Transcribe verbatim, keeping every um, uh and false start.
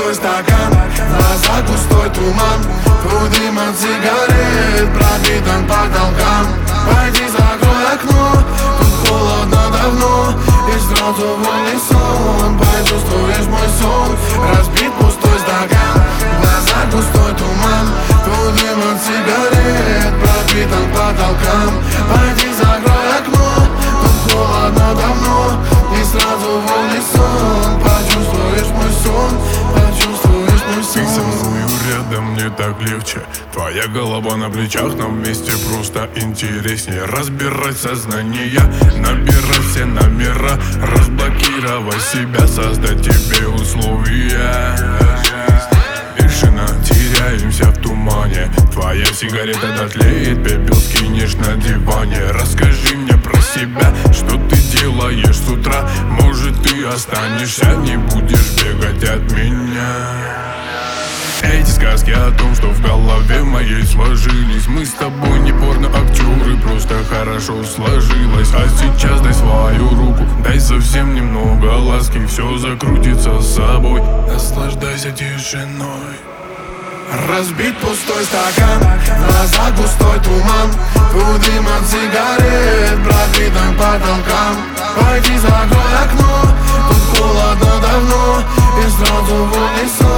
пустой стакан, в глазах густой туман, твой дым от сигарет пропитан потолкам. Пойди закрой окно, тут холодно давно, и сразу в унисон почувствуешь мой сон. Разбит пустой стакан, в глазах густой туман, твой дым от сигарет пропитан потолкам. Пойди закрой окно, тут холодно давно, и сразу в унисон почувствуешь мой сон, почувствуешь мой сон. Ты со мною рядом, мне так легче. Твоя голова на плечах, нам вместе просто интереснее. Разбирать сознание, набирать все номера, разблокировать себя, создать тебе условия. Тишина, теряемся в тумане. Твоя сигарета дотлеет, пепел скинешь на диване. Расскажи мне про себя, что ты делаешь с утра. Может, ты останешься, не будешь бегать от меня. Эти сказки о том, что в голове моей сложились. Мы с тобой не порно-актеры, просто хорошо сложилось. А сейчас дай свою руку, дай совсем немного ласки, все закрутится с собой. Наслаждайся тишиной. Разбит пустой стакан, в глазах густой туман, твой дым от сигарет пропитан потолкам. Пойди закрой окно, тут холодно давно, и сразу в унисон